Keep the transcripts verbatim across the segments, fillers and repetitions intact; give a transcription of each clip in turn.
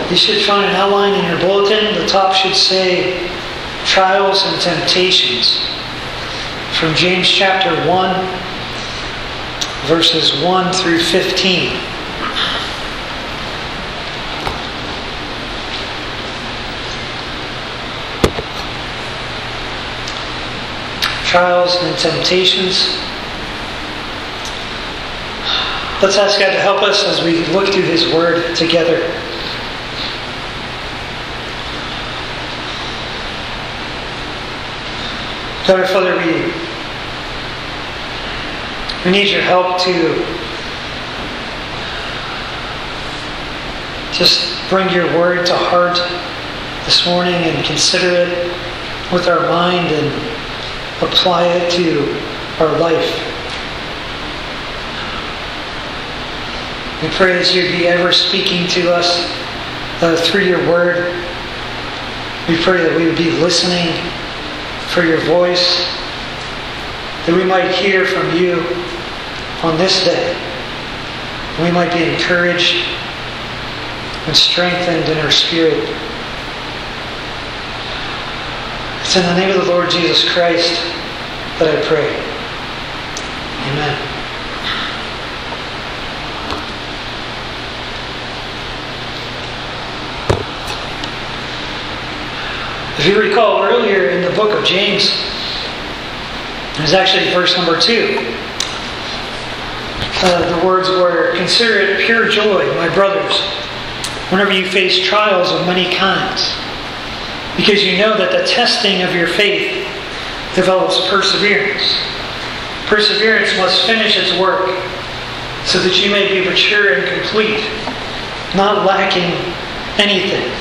You should find an outline in your bulletin. The top should say Trials and Temptations, from James chapter one, verses one through fifteen. Trials and Temptations. Let's ask God to help us as we look through His Word together. God our Father, we, we need your help to just bring your Word to heart this morning and consider it with our mind and apply it to our life. We pray that you'd be ever speaking to us uh, through your word. We pray that we would be listening for your voice, that we might hear from you on this day. We might be encouraged and strengthened in our spirit. It's in the name of the Lord Jesus Christ that I pray. Amen. If you recall earlier in the book of James, it was actually verse number two. Uh, the words were, "Consider it pure joy, my brothers, whenever you face trials of many kinds, because you know that the testing of your faith develops perseverance. Perseverance must finish its work, so that you may be mature and complete, not lacking anything."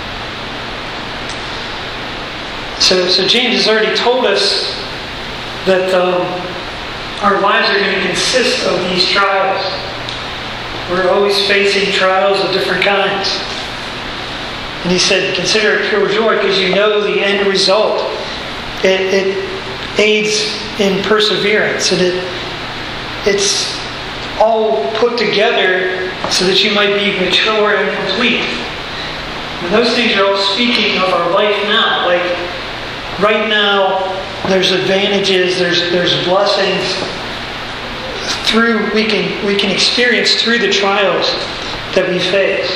So, so James has already told us that um, our lives are going to consist of these trials. We're always facing trials of different kinds. And he said, consider it pure joy because you know the end result. It, it aids in perseverance, and it it's all put together so that you might be mature and complete. And those things are all speaking of our life now. Like right now, there's advantages, there's there's blessings through we can we can experience through the trials that we face.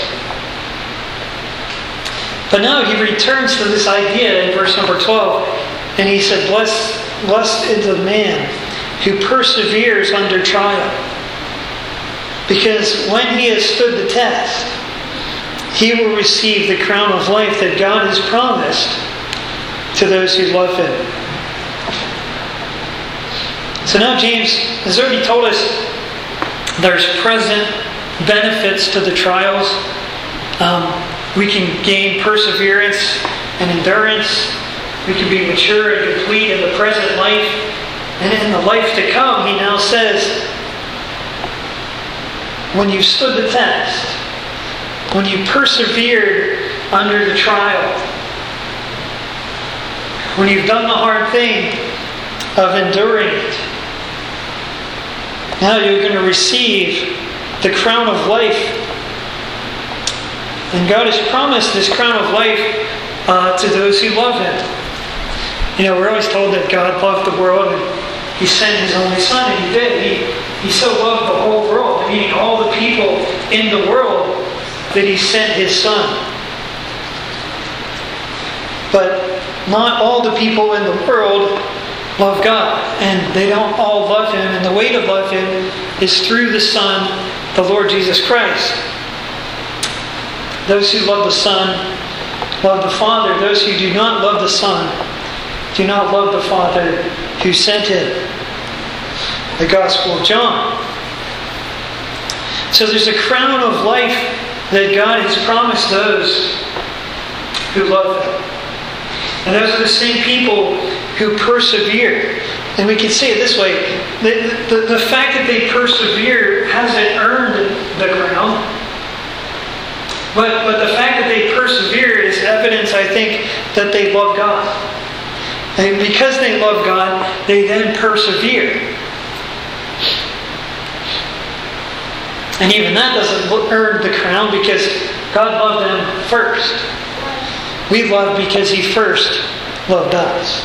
But now he returns to this idea in verse number twelve, and he said, Blessed, blessed is the man who perseveres under trial, because when he has stood the test, he will receive the crown of life that God has promised to those who love Him. So now James has already told us there's present benefits to the trials. Um, we can gain perseverance and endurance. We can be mature and complete in the present life. And in the life to come, he now says, when you stood the test, when you persevered under the trial, when you've done the hard thing of enduring it, now you're going to receive the crown of life. And God has promised this crown of life uh, to those who love Him. You know, we're always told that God loved the world and He sent His only Son, and He did. He, he so loved the whole world, meaning all the people in the world, that He sent His Son. But not all the people in the world love God, and they don't all love Him, and the way to love Him is through the Son, the Lord Jesus Christ. Those who love the Son love the Father. Those who do not love the Son do not love the Father who sent Him. The Gospel of John. So there's a crown of life that God has promised those who love Him. And those are the same people who persevere. And we can say it this way. The, the, the fact that they persevere hasn't earned the crown. But, but the fact that they persevere is evidence, I think, that they love God. And because they love God, they then persevere. And even that doesn't earn the crown, because God loved them first. We love because He first loved us.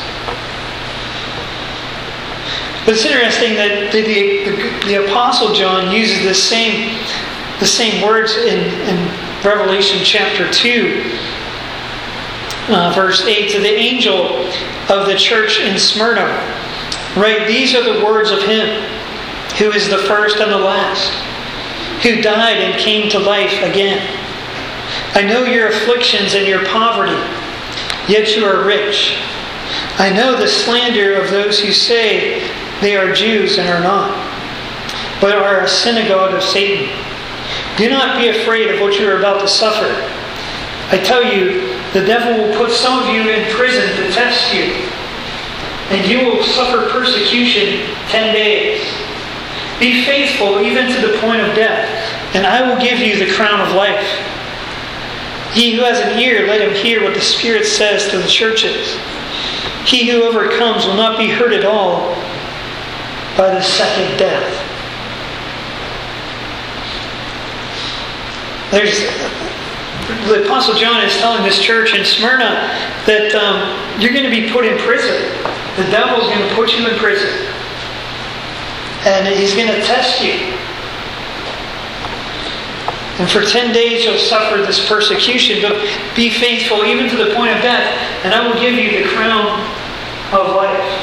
But it's interesting that the, the, the Apostle John uses the same, the same words in, in Revelation chapter two, uh, verse eight. To the angel of the church in Smyrna, write, these are the words of Him who is the first and the last, who died and came to life again. I know your afflictions and your poverty, yet you are rich. I know the slander of those who say they are Jews and are not, but are a synagogue of Satan. Do not be afraid of what you are about to suffer. I tell you, the devil will put some of you in prison to test you, and you will suffer persecution ten days. Be faithful even to the point of death, and I will give you the crown of life. He who has an ear, let him hear what the Spirit says to the churches. He who overcomes will not be hurt at all by the second death. There's, the Apostle John is telling this church in Smyrna that um, you're going to be put in prison. The devil's going to put you in prison. And he's going to test you. And for ten days you'll suffer this persecution, but be faithful even to the point of death, and I will give you the crown of life.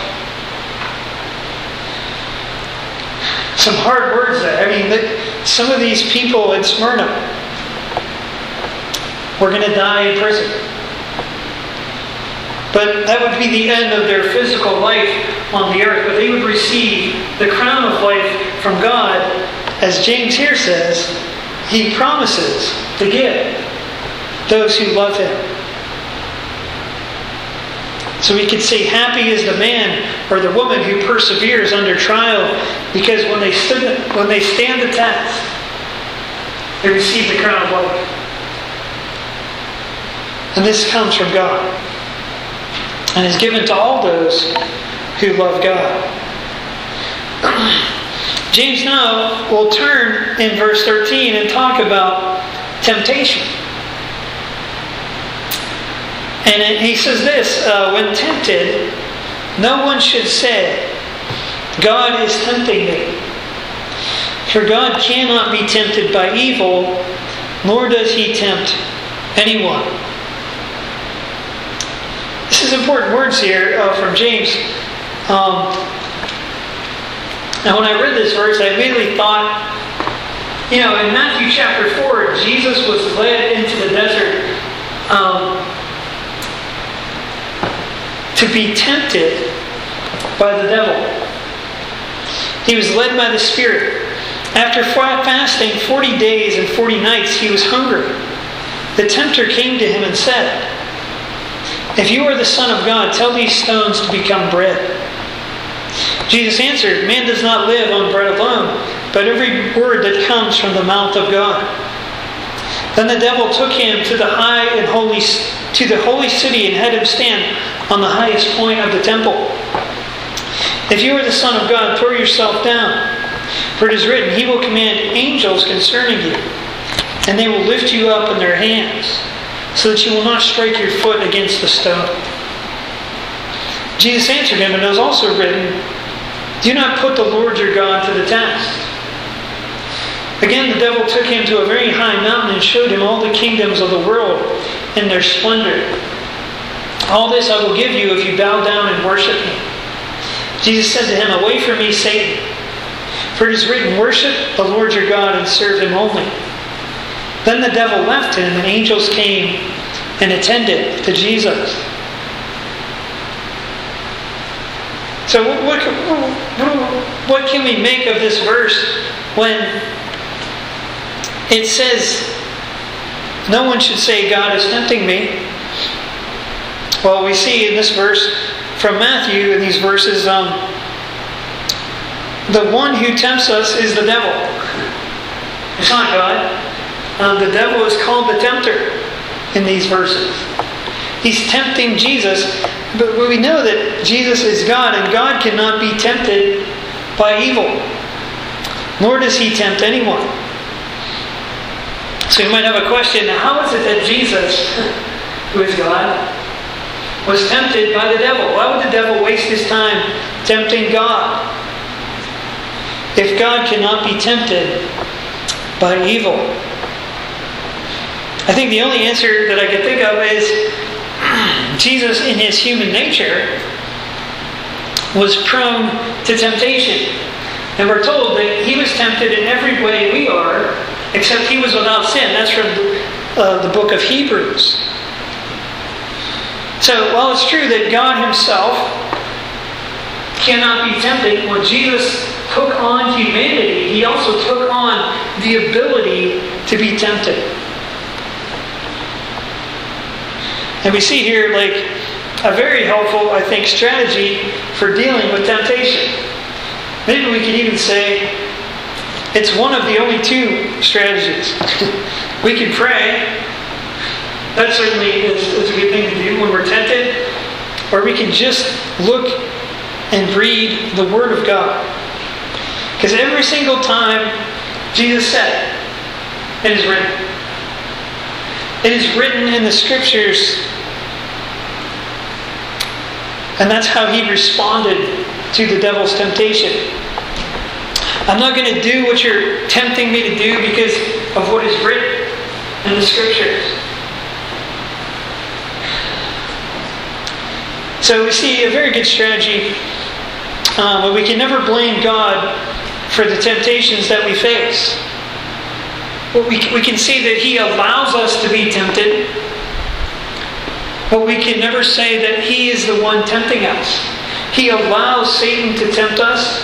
Some hard words there. I mean, some of these people in Smyrna were going to die in prison. But that would be the end of their physical life on the earth. But they would receive the crown of life from God, as James here says, He promises to give those who love Him. So we could say, happy is the man or the woman who perseveres under trial, because when they stood, when they stand the test, they receive the crown of life. And this comes from God, and is given to all those who love God. James now will turn in verse thirteen and talk about temptation. And he says this, uh, when tempted, no one should say, God is tempting me. For God cannot be tempted by evil, nor does He tempt anyone. This is important words here uh, from James. Um, and when I read this verse, I immediately thought, you know, in Matthew chapter four, Jesus was led into the desert um, to be tempted by the devil. He was led by the Spirit. After fasting forty days and forty nights, he was hungry. The tempter came to him and said, if you are the Son of God, tell these stones to become bread. Jesus answered, man does not live on bread alone, but every word that comes from the mouth of God. Then the devil took him to the high and holy to the holy city and had him stand on the highest point of the temple. If you are the Son of God, throw yourself down. For it is written, He will command angels concerning you, and they will lift you up in their hands, so that you will not strike your foot against the stone. Jesus answered him, and it was also written, do not put the Lord your God to the test. Again, the devil took him to a very high mountain and showed him all the kingdoms of the world in their splendor. All this I will give you if you bow down and worship me. Jesus said to him, away from me, Satan. For it is written, worship the Lord your God and serve Him only. Then the devil left him, and angels came and attended to Jesus. So what, what, what can we make of this verse when it says, no one should say, God is tempting me? Well, we see in this verse from Matthew, in these verses, um, the one who tempts us is the devil. It's not God. Um, the devil is called the tempter in these verses. He's tempting Jesus, but we know that Jesus is God, and God cannot be tempted by evil, nor does He tempt anyone. So you might have a question, how is it that Jesus, who is God, was tempted by the devil? Why would the devil waste his time tempting God? If God cannot be tempted by evil. I think the only answer that I can think of is Jesus in his human nature was prone to temptation. And we're told that he was tempted in every way we are, except he was without sin. That's from uh, the book of Hebrews. So while it's true that God himself cannot be tempted, when Jesus took on humanity, he also took on the ability to be tempted. And we see here like a very helpful, I think, strategy for dealing with temptation. Maybe we could even say it's one of the only two strategies. We can pray. That certainly is, is a good thing to do when we're tempted. Or we can just look and read the Word of God. Because every single time Jesus said, it is written. It is written in the Scriptures. And that's how he responded to the devil's temptation. I'm not going to do what you're tempting me to do because of what is written in the Scriptures. So we see a very good strategy, um, but we can never blame God for the temptations that we face. Well, we, we can see that he allows us to be tempted, but we can never say that he is the one tempting us. He allows Satan to tempt us.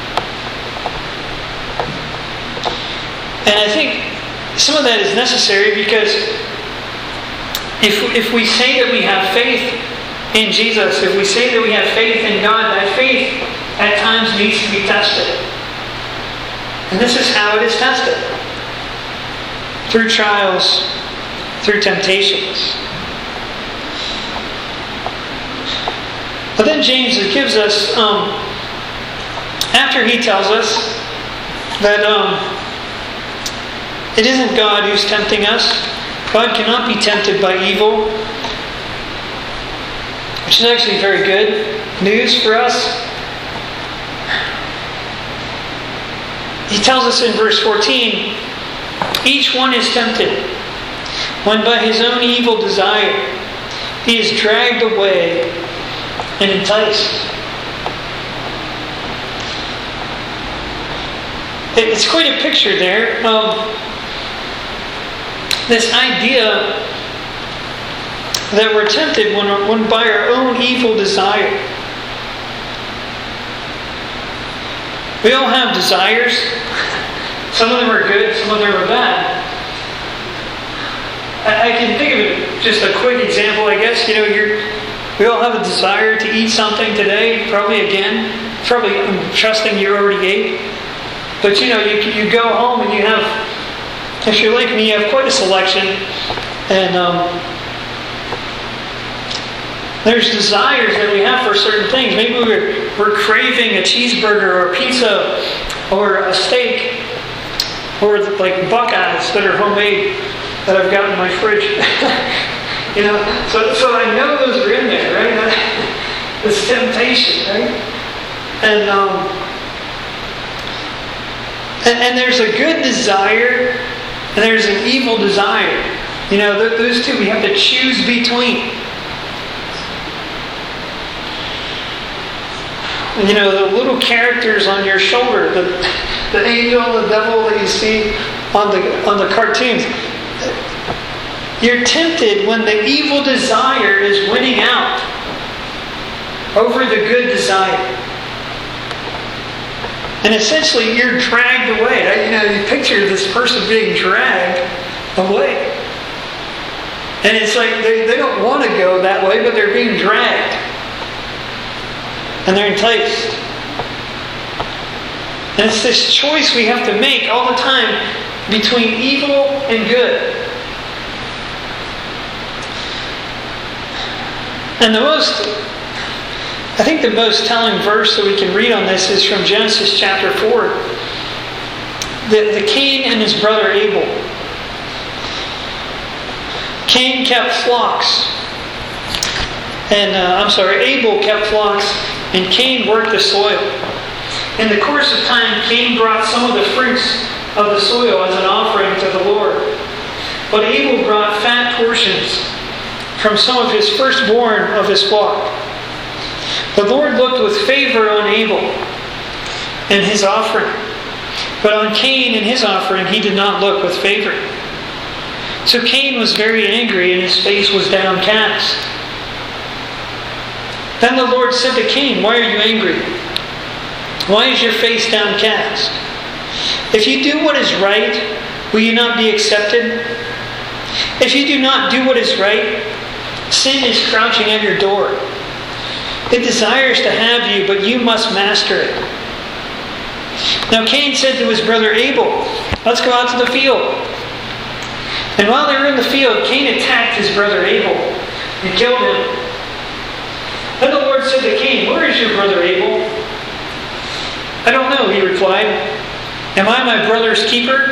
And I think some of that is necessary because if, if we say that we have faith in Jesus, if we say that we have faith in God, that faith at times needs to be tested. And this is how it is tested. Through trials, through temptations. But then James gives us, um, after he tells us that um, it isn't God who's tempting us. God cannot be tempted by evil. Which is actually very good news for us. He tells us in verse fourteen, each one is tempted when by his own evil desire he is dragged away and enticed. It's quite a picture there of this idea that we're tempted when, when by our own evil desire. We all have desires. Some of them are good, some of them are bad. I, I can think of it, just a quick example, I guess. You know, you're, we all have a desire to eat something today, probably again. Probably, I'm trusting you already ate. But you know, you, you go home and you have, if you're like me, you have quite a selection. And um, there's desires that we have for certain things. Maybe we're, we're craving a cheeseburger or a pizza or a steak or like Buckeyes that are homemade that I've got in my fridge. You know, so so I know those are in there, right? This temptation, right? And um, and, and there's a good desire and there's an evil desire. You know, th- those two we have to choose between. You know, the little characters on your shoulder, the the angel, the devil that you see on the on the cartoons. You're tempted when the evil desire is winning out over the good desire. And essentially you're dragged away. You know, you picture this person being dragged away. And it's like they, they don't want to go that way, but they're being dragged. And they're enticed. And it's this choice we have to make all the time between evil and good. And the most, I think the most telling verse that we can read on this is from Genesis chapter four. The, the Cain and his brother Abel. Cain kept flocks. And, uh, I'm sorry, Abel kept flocks, and Cain worked the soil. In the course of time, Cain brought some of the fruits of the soil as an offering to the Lord. But Abel brought fat portions from some of his firstborn of his flock. The Lord looked with favor on Abel and his offering, but on Cain and his offering he did not look with favor. So Cain was very angry, and his face was downcast. Then the Lord said to Cain, "Why are you angry? Why is your face downcast? If you do what is right, will you not be accepted? If you do not do what is right, sin is crouching at your door. It desires to have you, but you must master it." Now Cain said to his brother Abel, "Let's go out to the field." And while they were in the field, Cain attacked his brother Abel and killed him. Then the Lord said to Cain, "Where is your brother Abel?" "I don't know," he replied. "Am I my brother's keeper?"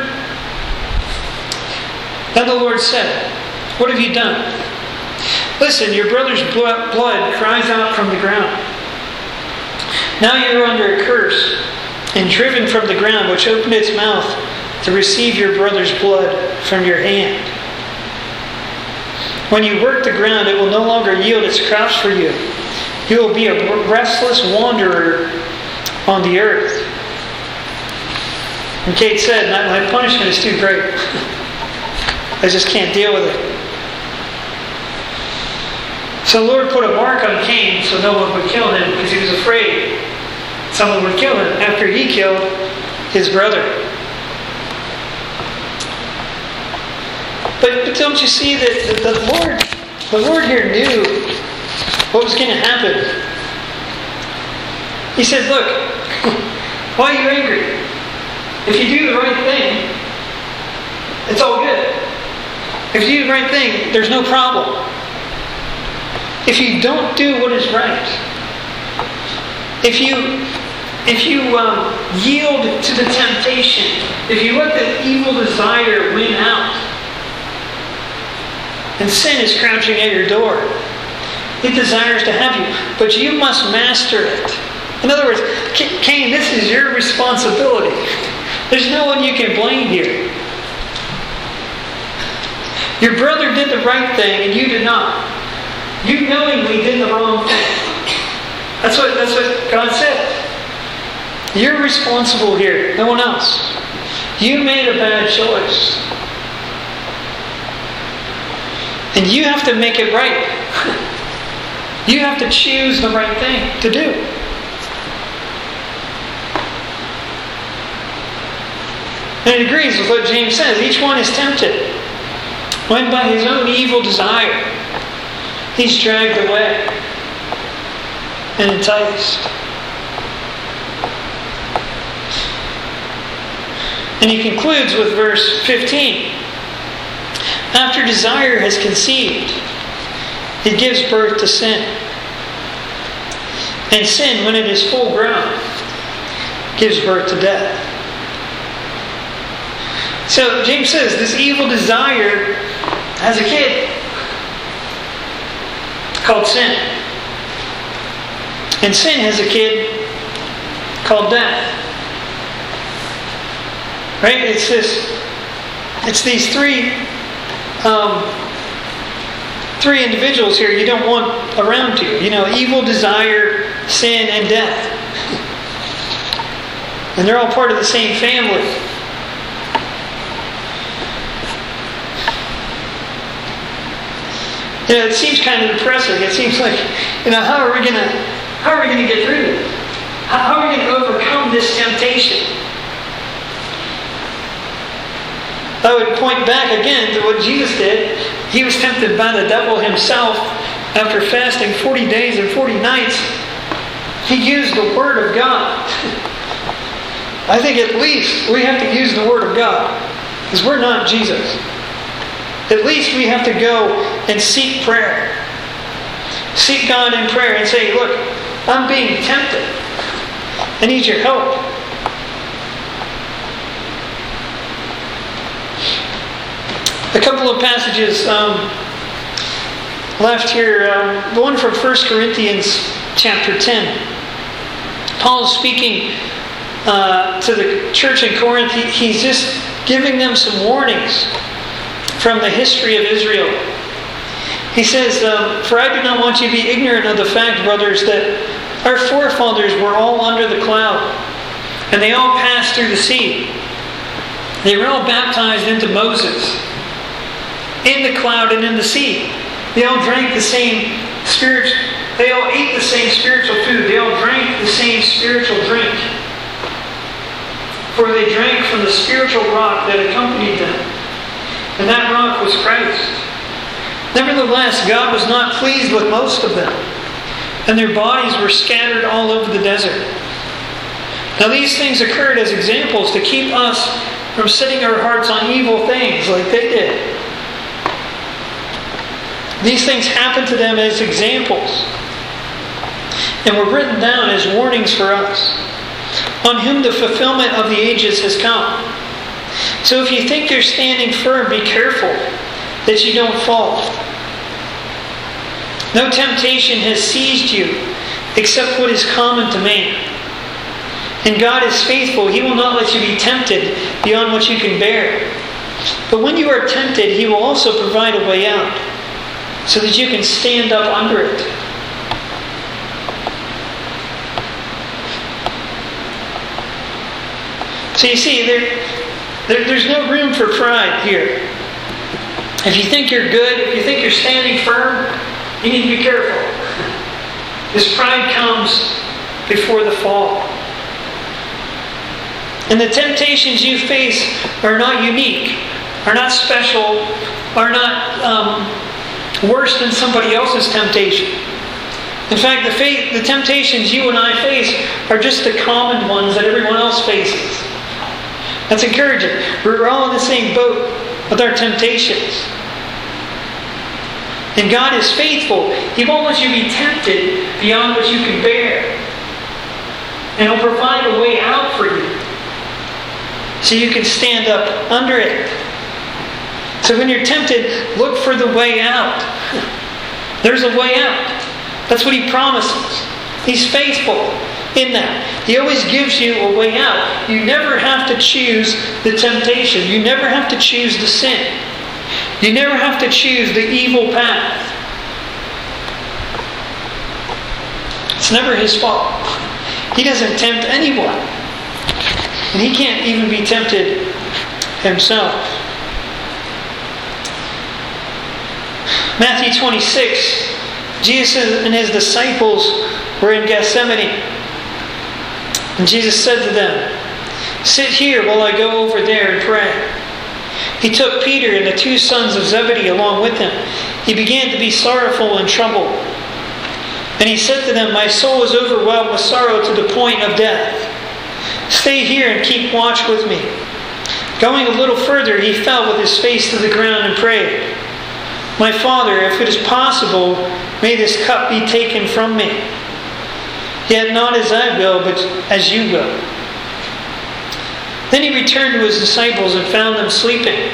Then the Lord said, "What have you done? Listen, your brother's blood cries out from the ground. Now you are under a curse and driven from the ground, which opened its mouth to receive your brother's blood from your hand. When you work the ground, it will no longer yield its crops for you. You will be a restless wanderer on the earth." And Cain said, my, my punishment is too great. I just can't deal with it. So the Lord put a mark on Cain so no one would kill him, because he was afraid someone would kill him after he killed his brother. But, but don't you see that the, the Lord, the Lord here knew what was going to happen? He said, "Look, why are you angry? If you do the right thing, it's all good. If you do the right thing, there's no problem. If you don't do what is right, if you if you um, yield to the temptation, if you let the evil desire win out, and sin is crouching at your door, it desires to have you, but you must master it." In other words, Cain, this is your responsibility. There's no one you can blame here. Your brother did the right thing and you did not. You knowingly did the wrong thing. That's what, that's what God said. You're responsible here, no one else. You made a bad choice. And you have to make it right. You have to choose the right thing to do. And it agrees with what James says. Each one is tempted when by his own evil desire he's dragged away and enticed. And he concludes with verse fifteen. After desire has conceived, it gives birth to sin. And sin, when it is full grown, gives birth to death. So James says this evil desire has a kid called sin. And sin has a kid called death. Right? It's this. It's these three, um, three individuals here you don't want around you. You know, evil, desire, sin, and death. And they're all part of the same family. You know, it seems kind of depressing. It seems like, you know, how are we gonna, how are we gonna get through this? How, how are we gonna overcome this temptation? I would point back again to what Jesus did. He was tempted by the devil himself after fasting forty days and forty nights. He used the Word of God. I think at least we have to use the Word of God, because we're not Jesus. At least we have to go and seek prayer. Seek God in prayer and say, look, I'm being tempted. I need your help. A couple of passages um, left here, um, the one from First Corinthians chapter ten. Paul is speaking uh, to the church in Corinth. He, he's just giving them some warnings from the history of Israel. He says, um, "For I do not want you to be ignorant of the fact, brothers, that our forefathers were all under the cloud, and they all passed through the sea. They were all baptized into Moses in the cloud and in the sea. They all drank the same spiritual, they all ate the same spiritual food. They all drank the same spiritual drink. For they drank from the spiritual rock that accompanied them. And that rock was Christ. Nevertheless, God was not pleased with most of them, and their bodies were scattered all over the desert. Now these things occurred as examples to keep us from setting our hearts on evil things like they did. These things happened to them as examples, and were written down as warnings for us, on whom the fulfillment of the ages has come. So if you think you're standing firm, be careful that you don't fall. No temptation has seized you except what is common to man. And God is faithful. He will not let you be tempted beyond what you can bear. But when you are tempted, He will also provide a way out, so that you can stand up under it. So you see, there, there, there's no room for pride here. If you think you're good, if you think you're standing firm, you need to be careful. This pride comes before the fall. And the temptations you face are not unique, are not special, are not um, worse than somebody else's temptation. In fact, the, faith, the temptations you and I face are just the common ones that everyone else faces. That's encouraging. We're all in the same boat with our temptations. And God is faithful. He won't let you be tempted beyond what you can bear. And He'll provide a way out for you, so you can stand up under it. So when you're tempted, look for the way out. There's a way out. That's what He promises. He's faithful in that. He always gives you a way out. You never have to choose the temptation. You never have to choose the sin. You never have to choose the evil path. It's never His fault. He doesn't tempt anyone. And He can't even be tempted Himself. Matthew twenty-six, Jesus and His disciples were in Gethsemane. And Jesus said to them, "Sit here while I go over there and pray." He took Peter and the two sons of Zebedee along with Him. He began to be sorrowful and troubled. And He said to them, "My soul is overwhelmed with sorrow to the point of death. Stay here and keep watch with me." Going a little further, He fell with His face to the ground and prayed, "My Father, if it is possible, may this cup be taken from me. Yet not as I will, but as you will." Then He returned to His disciples and found them sleeping.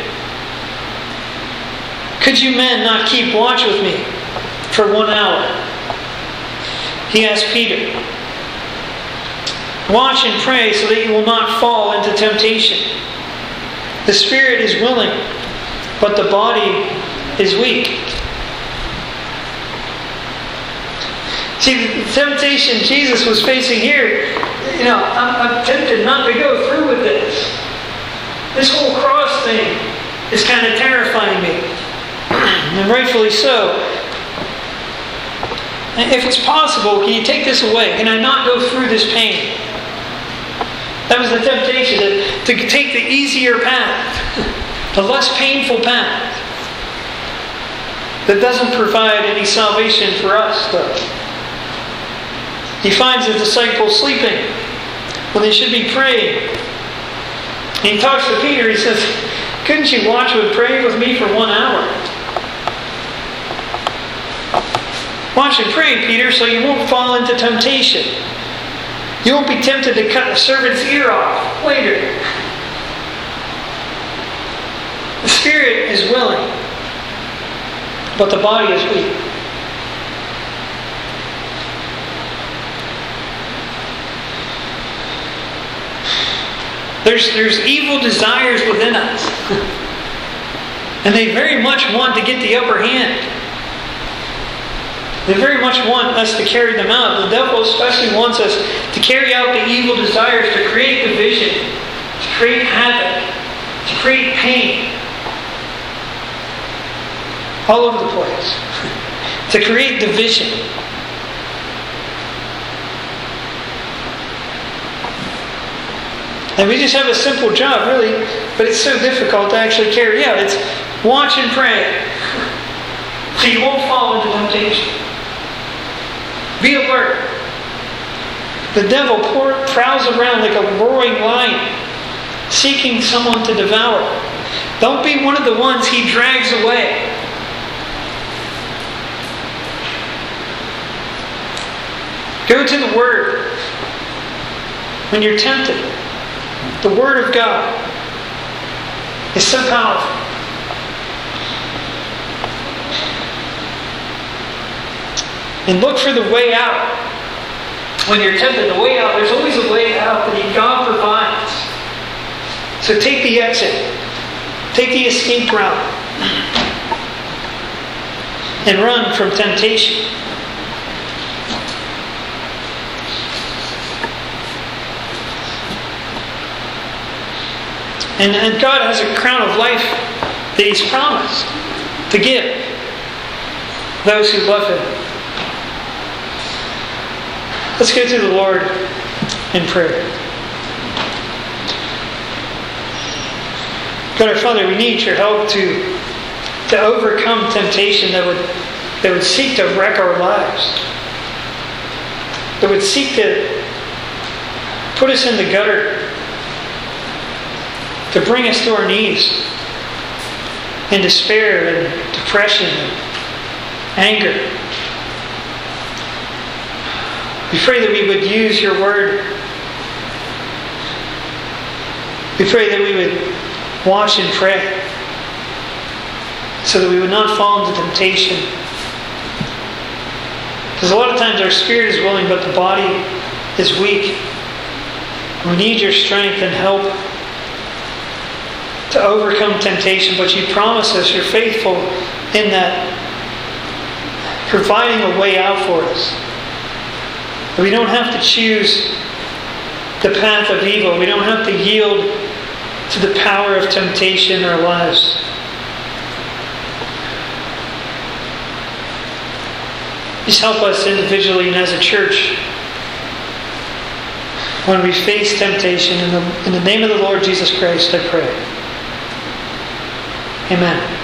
"Could you men not keep watch with me for one hour?" He asked Peter. "Watch and pray so that you will not fall into temptation. The spirit is willing, but the body is weak." See, the temptation Jesus was facing here, you know, I'm, I'm tempted not to go through with this. This whole cross thing is kind of terrifying me. And rightfully so. If it's possible, can you take this away? Can I not go through this pain? That was the temptation, to, to take the easier path, the less painful path, that doesn't provide any salvation for us, though. He finds His disciples sleeping when they should be praying. And He talks to Peter. He says, "Couldn't you watch and pray with me for one hour?" Watch and pray, Peter, so you won't fall into temptation. You won't be tempted to cut the servant's ear off later. The spirit is willing, but the body is weak. There's, there's evil desires within us. And they very much want to get the upper hand. They very much want us to carry them out. The devil especially wants us to carry out the evil desires, to create division, to create havoc, to create pain all over the place, to create division. And we just have a simple job, really, but it's so difficult to actually carry out. It's watch and pray, so you won't fall into temptation. Be alert. The devil prowls around like a roaring lion, seeking someone to devour. Don't be one of the ones he drags away. Go to the Word when you're tempted. The Word of God is so powerful. And look for the way out. When you're tempted, the way out, there's always a way out that God provides. So take the exit. Take the escape route. And run from temptation. And, and God has a crown of life that He's promised to give those who love Him. Let's go to the Lord in prayer. God our Father, we need your help to, to overcome temptation that would, that would seek to wreck our lives. That would seek to put us in the gutter. To bring us to our knees in despair and depression and anger. We pray that we would use your word. We pray that we would watch and pray so that we would not fall into temptation. Because a lot of times our spirit is willing, but the body is weak. We need your strength and help to overcome temptation, but you promise us you're faithful in that, providing a way out for us. We don't have to choose the path of evil. We don't have to yield to the power of temptation in our lives. Just help us individually and as a church when we face temptation. In the, in the name of the Lord Jesus Christ, I pray. Amen.